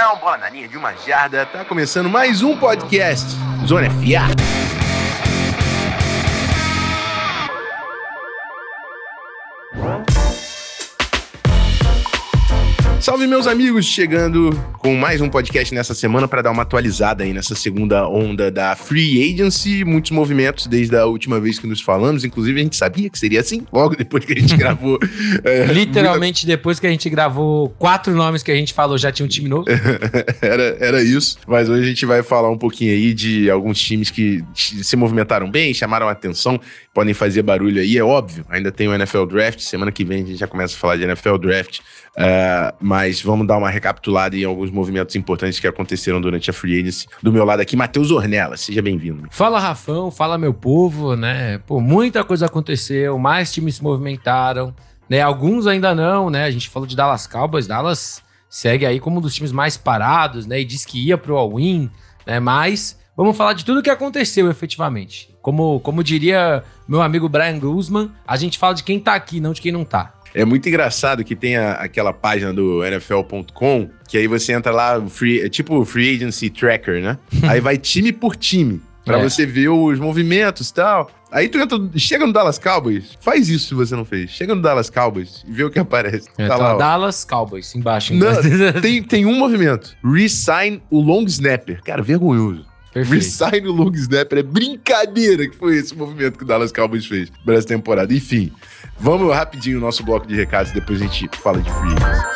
touchdown, bola na linha de uma jarda. Tá começando mais um podcast Zona FA. Salve, meus amigos, chegando com mais um podcast nessa semana para dar uma atualizada aí nessa segunda onda da Free Agency. Muitos movimentos desde a última vez que nos falamos, inclusive a gente sabia que seria assim, logo depois que a gente gravou. Literalmente depois que a gente gravou 4 nomes que a gente falou, já tinha um time novo. Era isso, mas hoje a gente vai falar um pouquinho aí de alguns times que se movimentaram bem, chamaram a atenção, podem fazer barulho aí, é óbvio. Ainda tem o NFL Draft, semana que vem a gente já começa a falar de NFL Draft. Mas vamos dar uma recapitulada em alguns movimentos importantes que aconteceram durante a Free Agency. Do meu lado aqui, Matheus Ornelas, seja bem-vindo. Fala, Rafão, fala, meu povo, né? Pô, muita coisa aconteceu, mais times se movimentaram, né? Alguns ainda não, né? A gente falou de Dallas Cowboys, Dallas segue aí como um dos times mais parados, né? E diz que ia pro all-in, né? Mas vamos falar de tudo o que aconteceu efetivamente. Como diria meu amigo Brian Guzman, a gente fala de quem tá aqui, não de quem não tá. É muito engraçado que tem aquela página do NFL.com, que aí você entra lá, tipo o Free Agency Tracker, né? Aí vai time por time, pra você ver os movimentos e tal. Aí tu chega no Dallas Cowboys, faz isso se você não fez. Chega no Dallas Cowboys e vê o que aparece. Tá lá, Dallas Cowboys, embaixo. Não, tem um movimento. Resign o long snapper. Cara, vergonhoso. Perfeito. Resign o long snapper. É brincadeira que foi esse movimento que o Dallas Cowboys fez para essa temporada. Enfim, vamos rapidinho no nosso bloco de recados, depois a gente fala de free agency.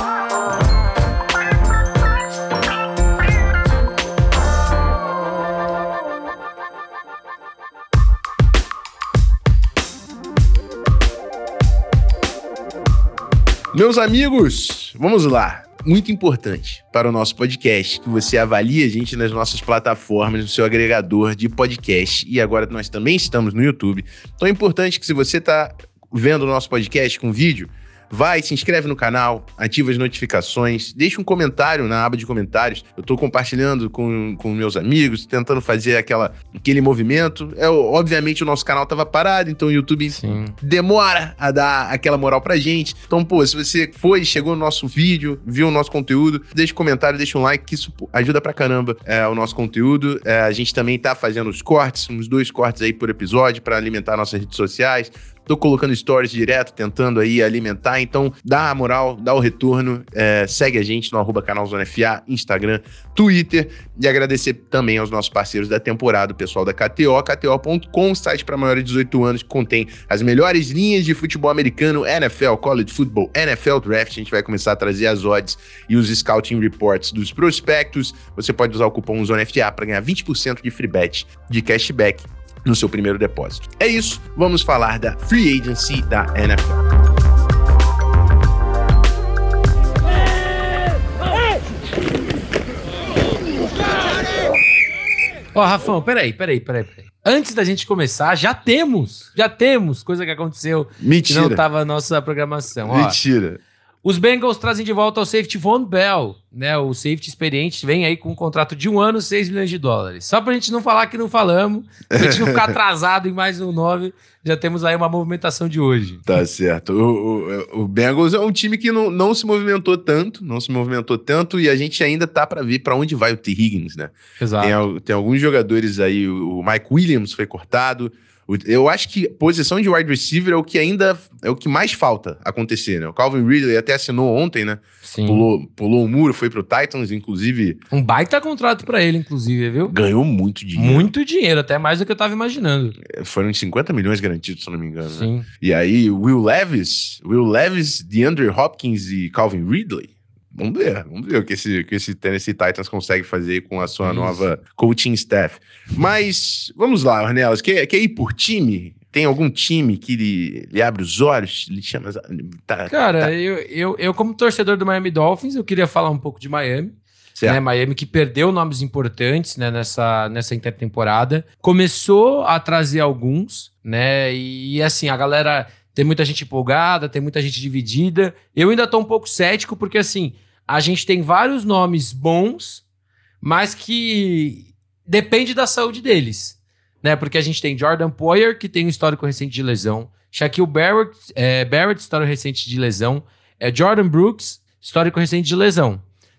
Meus amigos, vamos lá. Muito importante para o nosso podcast que você avalie a gente nas nossas plataformas, no seu agregador de podcast. E agora nós também estamos no YouTube. Então é importante que, se você está vendo o nosso podcast com vídeo, vai, se inscreve no canal, ativa as notificações, deixa um comentário na aba de comentários. Eu tô compartilhando com meus amigos, tentando fazer aquele movimento. Obviamente o nosso canal tava parado, então o YouTube demora a dar aquela moral pra gente. Então, se você chegou no nosso vídeo, viu o nosso conteúdo, deixa um comentário, deixa um like, que isso ajuda pra caramba o nosso conteúdo. A gente também tá fazendo os cortes, uns 2 cortes aí por episódio pra alimentar nossas redes sociais. Tô colocando stories direto, tentando aí alimentar, então dá a moral, dá o retorno, segue a gente no @canalzonafa, Instagram, Twitter, e agradecer também aos nossos parceiros da temporada, o pessoal da KTO, KTO.com, site para maiores de 18 anos, que contém as melhores linhas de futebol americano, NFL, College Football, NFL Draft. A gente vai começar a trazer as odds e os Scouting Reports dos prospectos. Você pode usar o cupom ZONAFA para ganhar 20% de free bet, de cashback no seu primeiro depósito. É isso, vamos falar da Free Agency da NFL. Rafão, peraí. Antes da gente começar, já temos coisa que aconteceu. Mentira. Que não estava na nossa programação. Mentira. Os Bengals trazem de volta o safety Von Bell, né? O safety experiente vem aí com um contrato de 1 ano, $6 milhões. Só pra gente não falar que não falamos, pra gente não ficar atrasado em mais um 9, já temos aí uma movimentação de hoje. Tá certo. O Bengals é um time que não se movimentou tanto, e a gente ainda tá pra ver pra onde vai o T. Higgins, né? Exato. Tem alguns jogadores aí, o Mike Williams foi cortado. Eu acho que posição de wide receiver é o que mais falta acontecer, né? O Calvin Ridley até assinou ontem, né? Sim. Pulou o muro, foi pro Titans, inclusive. Um baita contrato pra ele, inclusive, viu? Ganhou muito dinheiro. Muito dinheiro, até mais do que eu tava imaginando. Foram uns 50 milhões garantidos, se eu não me engano. Sim. Né? E aí, Will Levis, DeAndre Hopkins e Calvin Ridley. Vamos ver o que esse Tennessee Titans consegue fazer com a sua nova coaching staff. Mas, vamos lá, Ornelas, quer ir por time? Tem algum time que lhe abre os olhos? Lhe chama... Cara, eu como torcedor do Miami Dolphins, eu queria falar um pouco de Miami. Né, Miami que perdeu nomes importantes, né, nessa intertemporada. Começou a trazer alguns, né? E assim, a galera... Tem muita gente empolgada, tem muita gente dividida. Eu ainda tô um pouco cético, porque assim, a gente tem vários nomes bons, mas que depende da saúde deles, né? Porque a gente tem Jordan Poyer, que tem um histórico recente de lesão. Shaquille Barrett, histórico recente de lesão. Jordan Brooks, histórico recente de lesão.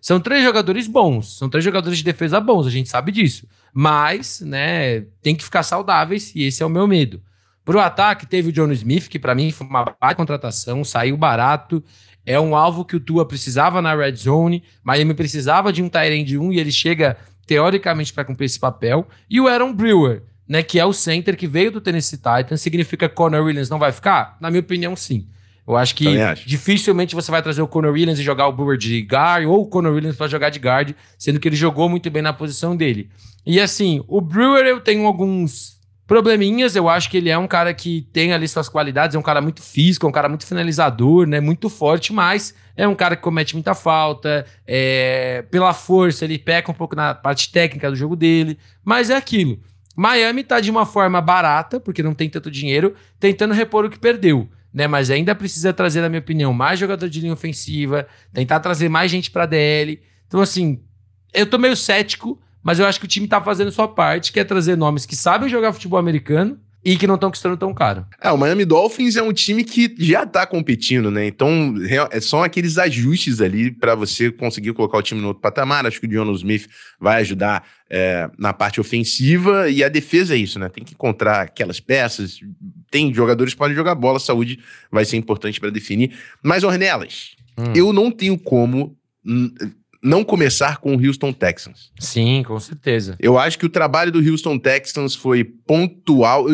São 3 jogadores bons, são 3 jogadores de defesa bons, a gente sabe disso. Mas, né, tem que ficar saudáveis e esse é o meu medo. Pro ataque, teve o John Smith, que pra mim foi uma baita contratação, saiu barato. É um alvo que o Tua precisava na red zone, Miami precisava de um tight end 1 e ele chega, teoricamente, para cumprir esse papel. E o Aaron Brewer, né, que é o center que veio do Tennessee Titans, significa que Connor Williams não vai ficar? Na minha opinião, sim. Eu acho que dificilmente você vai trazer o Connor Williams e jogar o Brewer de guard, ou o Connor Williams para jogar de guard, sendo que ele jogou muito bem na posição dele. E assim, o Brewer eu tenho alguns probleminhas, eu acho que ele é um cara que tem ali suas qualidades, é um cara muito físico, é um cara muito finalizador, né, muito forte, mas é um cara que comete muita falta, pela força ele peca um pouco na parte técnica do jogo dele, mas é aquilo. Miami tá de uma forma barata, porque não tem tanto dinheiro, tentando repor o que perdeu, né, mas ainda precisa trazer, na minha opinião, mais jogador de linha ofensiva, tentar trazer mais gente pra DL, então assim, eu tô meio cético, mas eu acho que o time tá fazendo sua parte, que é trazer nomes que sabem jogar futebol americano e que não estão custando tão caro. O Miami Dolphins é um time que já tá competindo, né? Então, são aqueles ajustes ali para você conseguir colocar o time no outro patamar. Acho que o John Smith vai ajudar na parte ofensiva e a defesa é isso, né? Tem que encontrar aquelas peças. Tem jogadores que podem jogar bola, saúde vai ser importante para definir. Mas, Ornelas, eu não tenho como não começar com o Houston Texans. Sim, com certeza. Eu acho que o trabalho do Houston Texans foi pontual.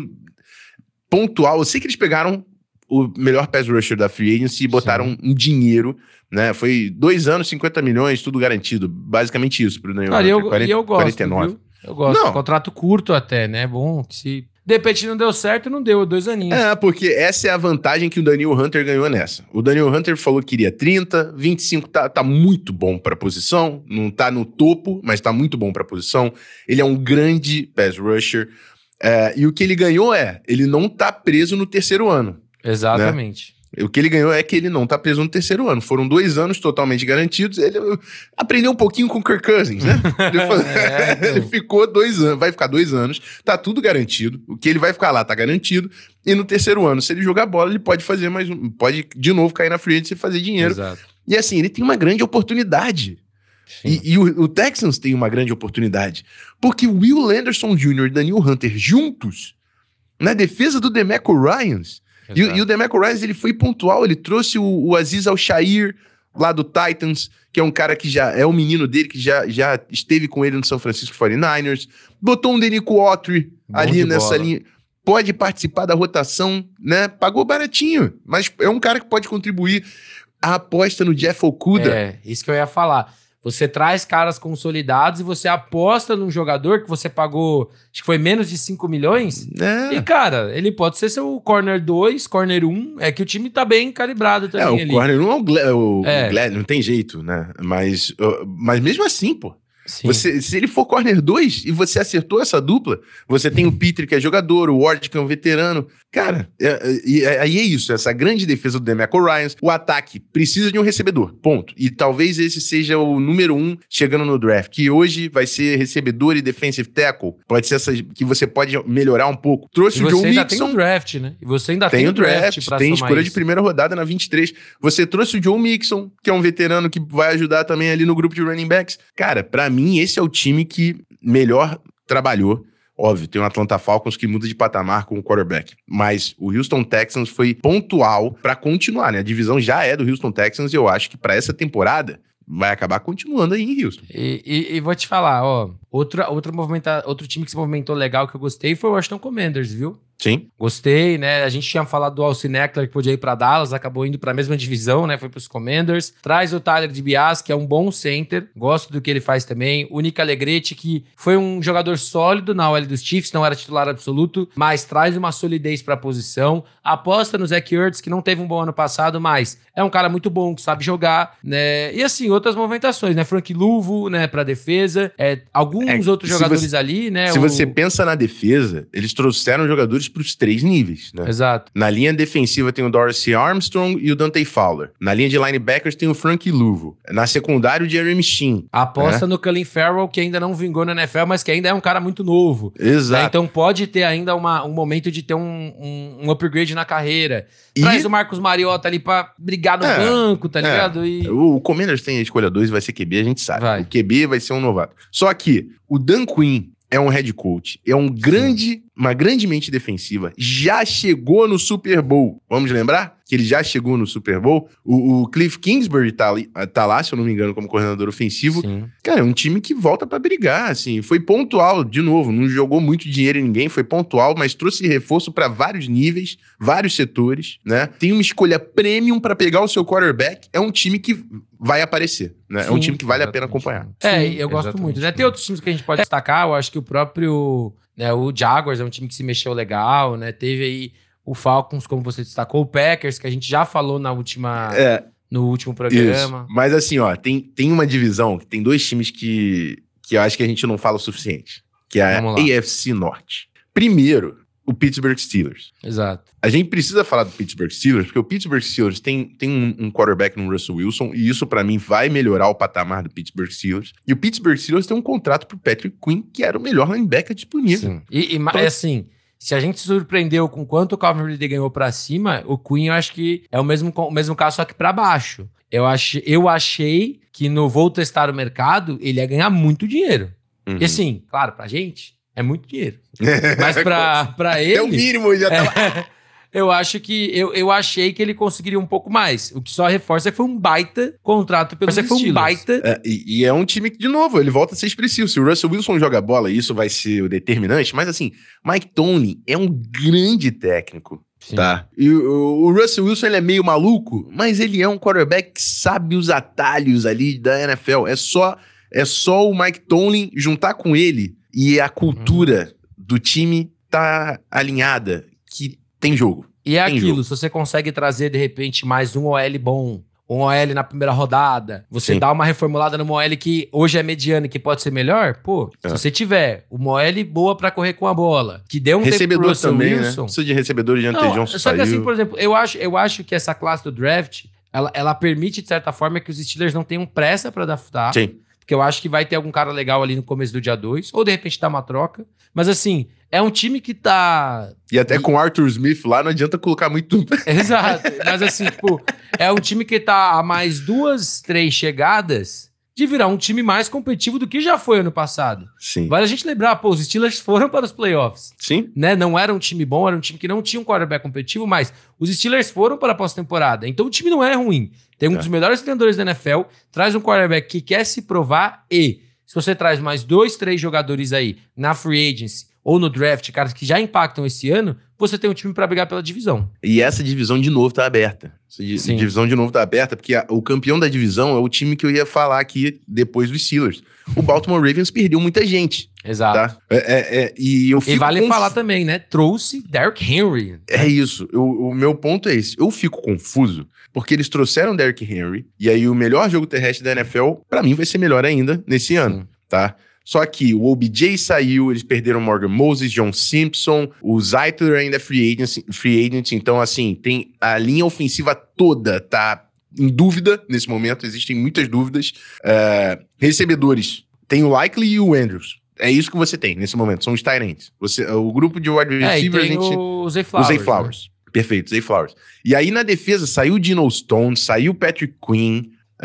Eu sei que eles pegaram o melhor pass rusher da free agency e botaram um dinheiro, né? Foi 2 anos, 50 milhões, tudo garantido. Basicamente isso pro Daniel Hunter. E eu gosto, 49. Viu? Eu gosto. Não. Contrato curto até, né? Bom, que se de repente não deu certo, não deu, 2 aninhos. Porque essa é a vantagem que o Daniel Hunter ganhou nessa. O Daniel Hunter falou que queria 30, 25 tá muito bom pra posição, não tá no topo, mas tá muito bom pra posição. Ele é um grande pass rusher. E o que ele ganhou ele não tá preso no 3º ano. Exatamente. Né? O que ele ganhou é que ele não tá preso no 3º ano. Foram 2 anos totalmente garantidos. Ele aprendeu um pouquinho com o Kirk Cousins, né? Ele ficou 2 anos, vai ficar 2 anos, tá tudo garantido. O que ele vai ficar lá tá garantido. E no 3º ano, se ele jogar bola, ele pode fazer mais pode de novo cair na free agency e fazer dinheiro. Exato. E assim, ele tem uma grande oportunidade. E o Texans tem uma grande oportunidade. Porque o Will Anderson Jr. e Daniel Hunter juntos, na defesa do DeMeco Ryans. E o DeMeco Ryans, ele foi pontual, ele trouxe o Azeez Al-Shaair lá do Titans, que é um cara que já é o menino dele, que já esteve com ele no São Francisco 49ers, botou um Denico Autry ali nessa linha, pode participar da rotação, né? Pagou baratinho, mas é um cara que pode contribuir. A aposta no Jeff Okudah. Isso que eu ia falar. Você traz caras consolidados e você aposta num jogador que você pagou, acho que foi menos de 5 milhões. E, cara, ele pode ser seu corner 2, corner 1. É que o time tá bem calibrado também ali. O corner 1 é o Glad, não tem jeito, né? Mas mesmo assim, pô. Se ele for corner 2 e você acertou essa dupla, você tem o Pitre, que é jogador, o Ward, que é um veterano. Cara, aí é isso, essa grande defesa do DeMeco Ryans. O ataque precisa de um recebedor, ponto. E talvez esse seja o número 1 chegando no draft, que hoje vai ser recebedor e defensive tackle. Pode ser essa que você pode melhorar um pouco. Trouxe o Joe Mixon. Tem o draft, né? E você ainda tem o draft pra tem escolha de primeira rodada na 23. Você trouxe o Joe Mixon, que é um veterano que vai ajudar também ali no grupo de running backs. Cara, pra mim, esse é o time que melhor trabalhou. Óbvio, tem o Atlanta Falcons que muda de patamar com o quarterback. Mas o Houston Texans foi pontual pra continuar, né? A divisão já é do Houston Texans e eu acho que pra essa temporada vai acabar continuando aí em Houston. E vou te falar, outro time que se movimentou legal que eu gostei foi o Washington Commanders, viu? Sim. Gostei, né? A gente tinha falado do Austin Ekeler, que podia ir pra Dallas, acabou indo pra mesma divisão, né? Foi pros Commanders. Traz o Tyler DiBiase, que é um bom center. Gosto do que ele faz também. O Nick Allegretti, que foi um jogador sólido na OL dos Chiefs, não era titular absoluto, mas traz uma solidez pra posição. Aposta no Zach Ertz, que não teve um bom ano passado, mas é um cara muito bom, que sabe jogar, né? E assim, outras movimentações, né? Frank Luvo, né? Pra defesa. Alguns outros jogadores ali, né? Se você pensa na defesa, eles trouxeram jogadores para os 3 níveis, né? Exato. Na linha defensiva tem o Dorsey Armstrong e o Dante Fowler. Na linha de linebackers tem o Frank Louvo. Na secundária, o Jeremy Sheen. Aposta no Colin Farrell, que ainda não vingou na NFL, mas que ainda é um cara muito novo. Exato. Né? Então pode ter ainda um momento de ter um upgrade na carreira. Traz o Marcus Mariota ali pra brigar no banco, tá ligado? O Commanders tem a escolha 2 e vai ser QB, a gente sabe. O QB vai ser um novato. Só que o Dan Quinn é um head coach, é uma grande mente defensiva, já chegou no Super Bowl. Vamos lembrar que ele já chegou no Super Bowl? O Cliff Kingsbury tá lá, se eu não me engano, como coordenador ofensivo. Sim. Cara, é um time que volta pra brigar, assim. Foi pontual, de novo, não jogou muito dinheiro em ninguém, foi pontual, mas trouxe reforço pra vários níveis, vários setores, né? Tem uma escolha premium pra pegar o seu quarterback. É um time que vai aparecer, né? Sim, é um time que vale a pena acompanhar. Eu gosto muito, né? Tem outros times que a gente pode destacar, eu acho que o próprio... Né, o Jaguars é um time que se mexeu legal, né? Teve aí o Falcons, como você destacou, o Packers, que a gente já falou no último programa. Isso. Mas assim, ó, tem uma divisão, que tem 2 times que eu acho que a gente não fala o suficiente, que é a AFC Norte. Primeiro, o Pittsburgh Steelers. Exato. A gente precisa falar do Pittsburgh Steelers, porque o Pittsburgh Steelers tem um quarterback no Russell Wilson, e isso, pra mim, vai melhorar o patamar do Pittsburgh Steelers. E o Pittsburgh Steelers tem um contrato pro Patrick Quinn, que era o melhor linebacker disponível. Sim. Então, assim, se a gente se surpreendeu com quanto o Calvin Ridley ganhou pra cima, o Quinn eu acho que é o mesmo caso, só que pra baixo. Eu achei que no vou testar o mercado, ele ia ganhar muito dinheiro. E assim, claro, pra gente... é muito dinheiro. Mas pra ele... É o mínimo, já tá lá. Eu achei que ele conseguiria um pouco mais. O que só reforça é que foi um baita contrato pelos Steelers. E é um time que, de novo, ele volta a ser expressivo. Se o Russell Wilson joga bola, isso vai ser o determinante. Mas assim, Mike Tomlin é um grande técnico. Sim. Tá? E o Russell Wilson, ele é meio maluco, mas ele é um quarterback que sabe os atalhos ali da NFL. É só o Mike Tomlin juntar com ele e a cultura do time tá alinhada, que tem jogo. E é aquilo, se você consegue trazer, de repente, mais um OL bom, um OL na primeira rodada, você dá uma reformulada numa OL que hoje é mediana e que pode ser melhor, se você tiver uma OL boa pra correr com a bola, que deu um recebedor tempo pro também, Wilson, né? Precisa de recebedor, de Ante Johnson só que assim, por exemplo, eu acho que essa classe do draft, ela permite, de certa forma, que os Steelers não tenham pressa pra draftar. Sim. Porque eu acho que vai ter algum cara legal ali no começo do dia 2, ou de repente dá uma troca. Mas assim, é um time que tá... E até com o Arthur Smith lá, não adianta colocar muito... Exato. Mas assim, tipo, é um time que tá a mais 2, 3 chegadas de virar um time mais competitivo do que já foi ano passado. Sim. Vale a gente lembrar, os Steelers foram para os playoffs. Sim. Né? Não era um time bom, era um time que não tinha um quarterback competitivo, mas os Steelers foram para a pós-temporada. Então o time não é ruim. Tem um dos melhores treinadores da NFL, traz um quarterback que quer se provar e, se você traz mais 2, 3 jogadores aí na free agency ou no draft, caras que já impactam esse ano, você tem um time para brigar pela divisão. E essa divisão de novo tá aberta. Essa divisão de novo tá aberta, porque o campeão da divisão é o time que eu ia falar aqui depois dos Steelers. O Baltimore Ravens perdeu muita gente. Exato. Tá? E vale falar também, né? Trouxe Derrick Henry. É isso. O meu ponto é esse. Eu fico confuso, porque eles trouxeram Derrick Henry, e aí o melhor jogo terrestre da NFL, pra mim, vai ser melhor ainda nesse ano, tá? Só que o OBJ saiu, eles perderam Morgan Moses, John Simpson, o Zeitler ainda é free agent, então assim, tem a linha ofensiva toda tá em dúvida nesse momento, existem muitas dúvidas. Recebedores, tem o Likely e o Andrews. É isso que você tem nesse momento, são os tight ends. O grupo de wide receivers... e tem o Zay Flowers. O Zay Flowers, né? Perfeito, Zay Flowers. E aí na defesa saiu o Dino Stone, saiu o Patrick Quinn,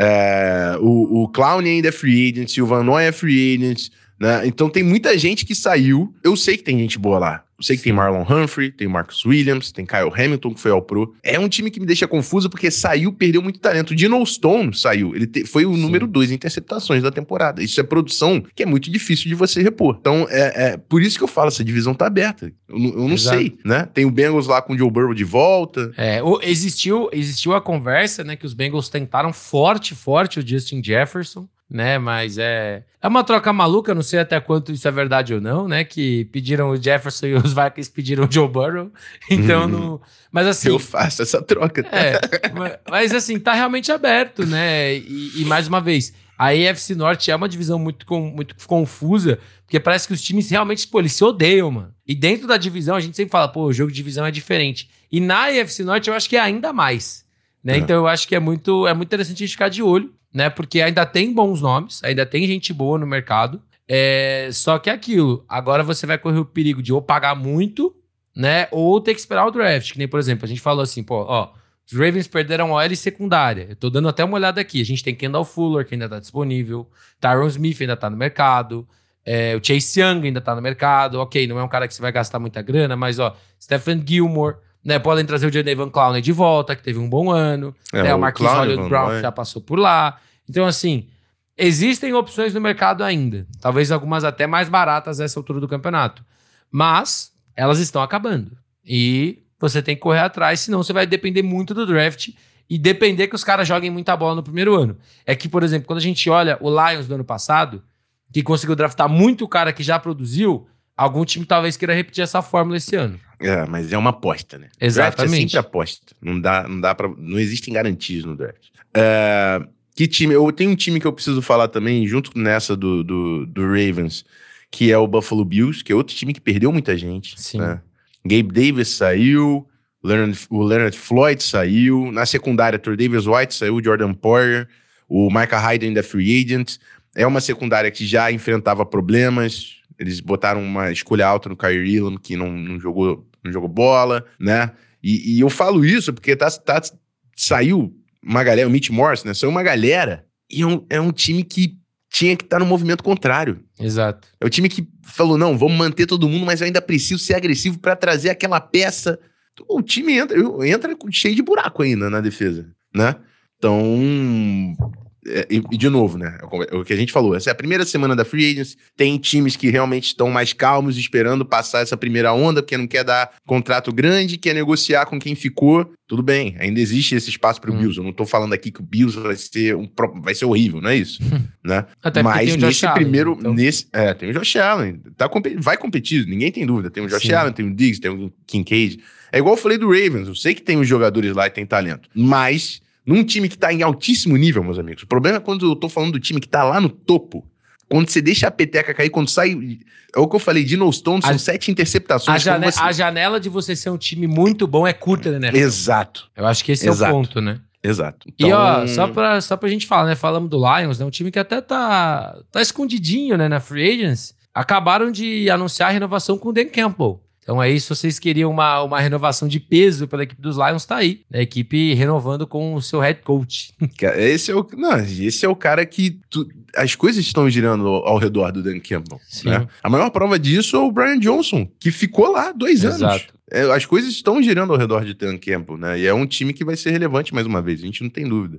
o Clown ainda é free agent, o Van Noy é free agent, né? Então tem muita gente que saiu. Eu sei que tem gente boa lá. Eu sei que tem Marlon Humphrey, tem Marcus Williams, tem Kyle Hamilton, que foi ao Pro. É um time que me deixa confuso porque saiu, perdeu muito talento. O Dino Stone saiu. Ele foi o número 2 em interceptações da temporada. Isso é produção que é muito difícil de você repor. Então, por isso que eu falo, essa divisão tá aberta. Eu não sei, né? Tem o Bengals lá com o Joe Burrow de volta. Existiu a conversa, né, que os Bengals tentaram forte o Justin Jefferson, né, mas é uma troca maluca, não sei até quanto isso é verdade ou não, né, que pediram o Jefferson e os Vikings pediram o Joe Burrow, então não... Mas assim... Eu faço essa troca. Mas assim, tá realmente aberto, né, e mais uma vez, A AFC Norte é uma divisão muito confusa, porque parece que os times realmente, eles se odeiam, mano. E dentro da divisão, a gente sempre fala, o jogo de divisão é diferente. E na AFC Norte, eu acho que é ainda mais, né? Então, eu acho que é muito interessante a gente ficar de olho, né? Porque ainda tem bons nomes, ainda tem gente boa no mercado. Só que é aquilo. Agora você vai correr o perigo de ou pagar muito, né? Ou ter que esperar o draft. Que nem, por exemplo, a gente falou assim, os Ravens perderam a OL secundária. Eu tô dando até uma olhada aqui. A gente tem Kendall Fuller, que ainda tá disponível. Tyron Smith ainda tá no mercado. O Chase Young ainda tá no mercado. Ok, não é um cara que você vai gastar muita grana, mas, Stephen Gilmore, né? Podem trazer o Jadavion Clowney de volta, que teve um bom ano. O Marquise Hollywood Brown já passou por lá. Então, assim, existem opções no mercado ainda. Talvez algumas até mais baratas nessa altura do campeonato. Mas elas estão acabando. E você tem que correr atrás, senão você vai depender muito do draft e depender que os caras joguem muita bola no primeiro ano. É que, por exemplo, quando a gente olha o Lions do ano passado, que conseguiu draftar muito cara que já produziu, algum time talvez queira repetir essa fórmula esse ano. Mas é uma aposta, né? Exatamente. Draft é sempre aposta. Não existem garantias no draft. Que time? Eu tenho um time que eu preciso falar também, junto nessa do Ravens, que é o Buffalo Bills, que é outro time que perdeu muita gente. Sim. Né? Gabe Davis saiu, o Leonard Floyd saiu, na secundária, Davis White saiu, Jordan Poyer, o Micah Hyde ainda é free agent. É uma secundária que já enfrentava problemas, eles botaram uma escolha alta no Kyrie Elam, que não jogou bola, né? E eu falo isso porque saiu uma galera, o Mitch Morse, né? Saiu uma galera, e é um time que tinha que estar no movimento contrário. Exato. É o time que falou, não, vamos manter todo mundo, mas eu ainda preciso ser agressivo para trazer aquela peça. O time entra cheio de buraco ainda na defesa, né? Então, e de novo, né? É o que a gente falou, essa é a primeira semana da Free Agency, tem times que realmente estão mais calmos, esperando passar essa primeira onda, porque não quer dar contrato grande, quer negociar com quem ficou. Tudo bem, ainda existe esse espaço pro Bills. Eu não tô falando aqui que o Bills vai ser horrível, não é isso, né? Até mas tem o nesse Josh primeiro... Allen, então. Tem o Josh Allen. Vai competir, ninguém tem dúvida. Tem o Josh Allen, tem o Diggs, tem o Kincaid. É igual eu falei do Ravens, eu sei que tem os jogadores lá e tem talento, mas num time que tá em altíssimo nível, meus amigos, o problema é quando eu tô falando do time que tá lá no topo, quando você deixa a peteca cair, quando sai... É o que eu falei, Dino Stone, são 7 interceptações. A janela de você ser um time muito bom é curta, né? Exato. Eu acho que esse é o ponto, né? Exato. Então... E só pra gente falar, né? Falamos do Lions, né? Um time que até tá escondidinho, né? Na Free Agents. Acabaram de anunciar a renovação com o Dan Campbell. Então aí, se vocês queriam uma renovação de peso pela equipe dos Lions, tá aí. A equipe renovando com o seu head coach. Esse é o cara que... as coisas estão girando ao redor do Dan Campbell. Né? A maior prova disso é o Brian Johnson, que ficou lá 2 anos. Exato. As coisas estão girando ao redor de Dan Campbell, né? E é um time que vai ser relevante mais uma vez, a gente não tem dúvida.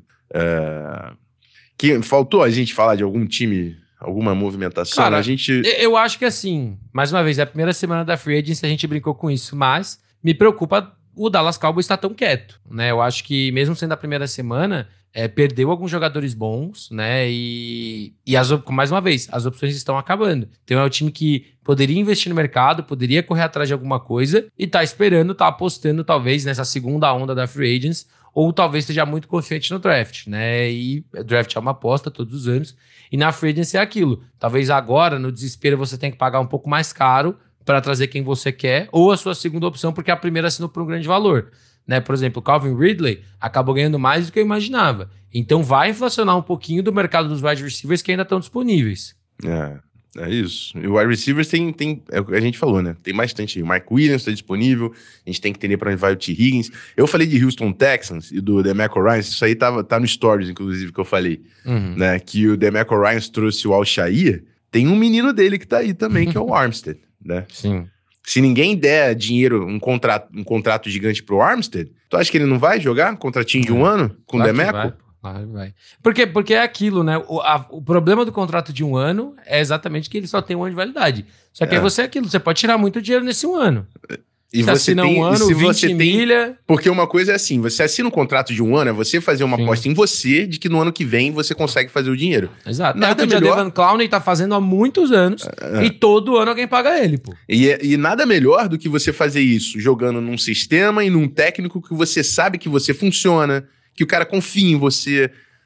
Que faltou a gente falar de algum time... Alguma movimentação? Cara, eu acho que assim, mais uma vez, é a primeira semana da Free Agency, a gente brincou com isso, mas me preocupa o Dallas Cowboys estar tão quieto, né? Eu acho que mesmo sendo a primeira semana, perdeu alguns jogadores bons, né? E mais uma vez, as opções estão acabando. Então é o time que poderia investir no mercado, poderia correr atrás de alguma coisa e tá esperando, tá apostando talvez nessa segunda onda da Free Agency, ou talvez esteja muito confiante no draft, né? E o draft é uma aposta todos os anos. E na Free Agency é aquilo. Talvez agora, no desespero, você tenha que pagar um pouco mais caro para trazer quem você quer, ou a sua segunda opção, porque a primeira assinou por um grande valor. Né? Por exemplo, o Calvin Ridley acabou ganhando mais do que eu imaginava. Então vai inflacionar um pouquinho do mercado dos wide receivers que ainda estão disponíveis. É isso. E o wide receivers tem é o que a gente falou, né? Tem bastante. O Mark Williams está disponível. A gente tem que entender para onde vai o T. Higgins. Eu falei de Houston Texans e do DeMeco Ryans. Isso aí tá no Stories, inclusive, que eu falei. Né? Que o DeMeco Ryans trouxe o Al-Shaair. Tem um menino dele que tá aí também, que é o Armstead, né? Sim. Se ninguém der dinheiro, um contrato gigante pro Armstead, tu acha que ele não vai jogar um contratinho de um ano com o DeMeco? Claro que vai. Porque é aquilo, né? O problema do contrato de um ano é exatamente que ele só tem um ano de validade. Só que aí você é aquilo, você pode tirar muito dinheiro nesse um ano. E você assina um ano, 20 milha... Porque uma coisa é assim, você assina um contrato de um ano, é você fazer uma aposta em você, de que no ano que vem você consegue fazer o dinheiro. Exato. Nada melhor... O Jadavion Clowney tá fazendo há muitos anos e todo ano alguém paga ele, pô. E nada melhor do que você fazer isso jogando num sistema e num técnico que você sabe que você funciona, que o cara confia em você.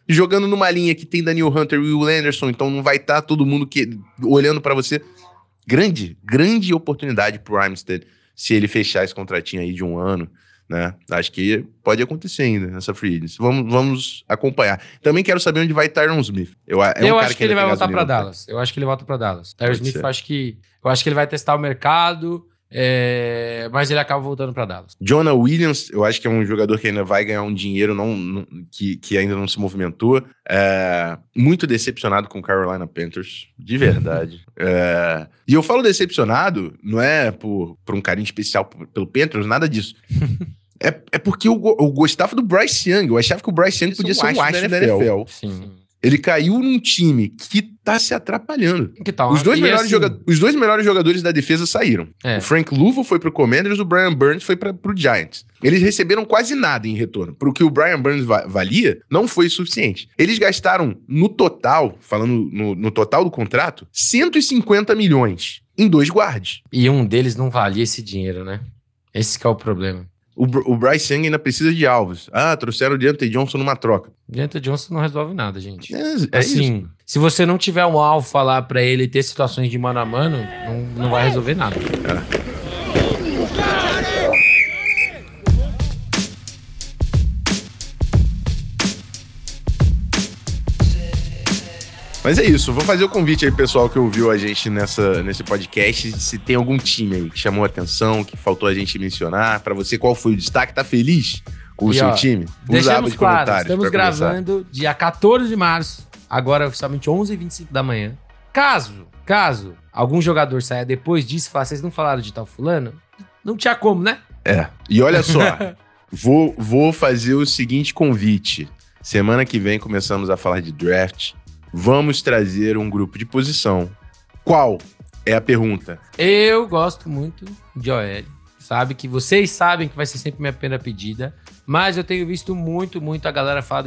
jogando numa linha que tem Daniel Hunter e Will Anderson, então não vai estar todo mundo olhando pra você. Grande oportunidade pro Armstead se ele fechar esse contratinho aí de 1 ano, né? Acho que pode acontecer ainda nessa free agency. Vamos acompanhar. Também quero saber onde vai Tyron Smith. Eu acho que ele vai voltar pra Dallas. Eu acho que ele volta pra Dallas. Tyron Smith, eu acho que ele vai testar o mercado, mas ele acaba voltando pra Dallas. Jonah Williams, eu acho que é um jogador que ainda vai ganhar um dinheiro que ainda não se movimentou. Muito decepcionado com o Carolina Panthers, de verdade. E eu falo decepcionado, não é por um carinho especial pelo Panthers, nada disso. É porque eu gostava do Bryce Young. Eu achava que o Bryce Young podia ser um astro da NFL. Sim. Ele caiu num time que tá se atrapalhando. Que tal? Os dois melhores jogadores da defesa saíram. O Frank Louvo foi pro Commanders, o Brian Burns foi pro Giants. Eles receberam quase nada em retorno. Pro que o Brian Burns valia, não foi suficiente. Eles gastaram no total, falando no total do contrato, 150 milhões em 2 guards. E um deles não valia esse dinheiro, né? Esse que é o problema. O Bryce Young ainda precisa de alvos. Trouxeram o Deontay Johnson numa troca. Deontay Johnson não resolve nada, gente. Assim, isso. Se você não tiver um alvo falar pra ele ter situações de mano a mano, não vai resolver nada. Mas é isso, vou fazer o convite aí, pessoal, que ouviu a gente nesse podcast, se tem algum time aí que chamou a atenção, que faltou a gente mencionar, pra você, qual foi o destaque? Tá feliz com o seu time? Deixamos claro, estamos gravando dia 14 de março, agora oficialmente 11h25 da manhã. Caso algum jogador saia depois disso e falar, vocês não falaram de tal fulano? Não tinha como, né? E olha só, vou fazer o seguinte convite. Semana que vem começamos a falar de draft. Vamos trazer um grupo de posição. Qual é a pergunta? Eu gosto muito de OL. Vocês sabem que vai ser sempre minha primeira pedida. Mas eu tenho visto muito a galera falar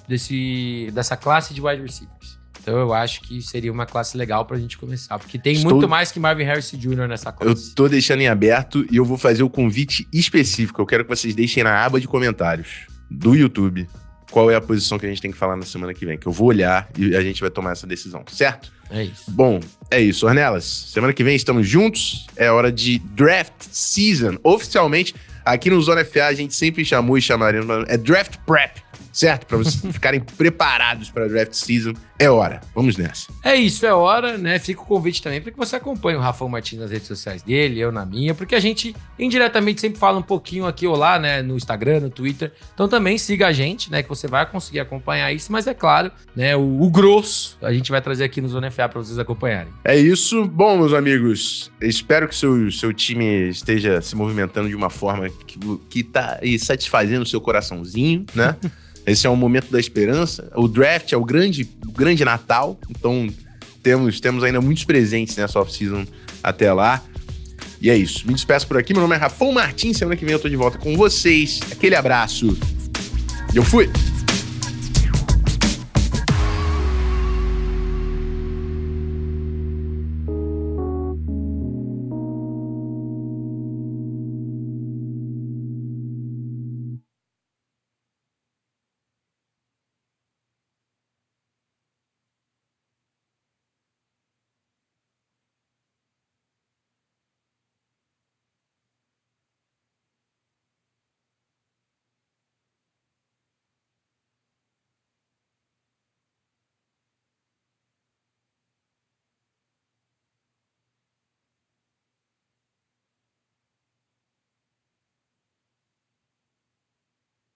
dessa classe de wide receivers. Então eu acho que seria uma classe legal pra gente começar. Porque tem muito mais que Marvin Harrison Jr. nessa classe. Eu tô deixando em aberto e eu vou fazer o convite específico. Eu quero que vocês deixem na aba de comentários do YouTube qual é a posição que a gente tem que falar na semana que vem, que eu vou olhar e a gente vai tomar essa decisão, certo? É isso. Bom, é isso. Ornelas, semana que vem estamos juntos, é hora de Draft Season. Oficialmente, aqui no Zona FA a gente sempre chamou e chamaremos, é Draft Prep, certo? Para vocês ficarem preparados para Draft Season. É hora. Vamos nessa. É isso, é hora, né? Fica o convite também para que você acompanhe o Rafão Martins nas redes sociais dele, eu na minha, porque a gente indiretamente sempre fala um pouquinho aqui ou lá, né? No Instagram, no Twitter. Então também siga a gente, né? Que você vai conseguir acompanhar isso, mas é claro, né? O grosso a gente vai trazer aqui no Zona FA para vocês acompanharem. É isso. Bom, meus amigos, espero que seu time esteja se movimentando de uma forma que tá aí satisfazendo o seu coraçãozinho, né? Esse é o momento da esperança. O draft é o grande Natal. Então, temos ainda muitos presentes nessa off-season até lá. E é isso. Me despeço por aqui. Meu nome é Rafão Martins. Semana que vem eu tô de volta com vocês. Aquele abraço. Eu fui!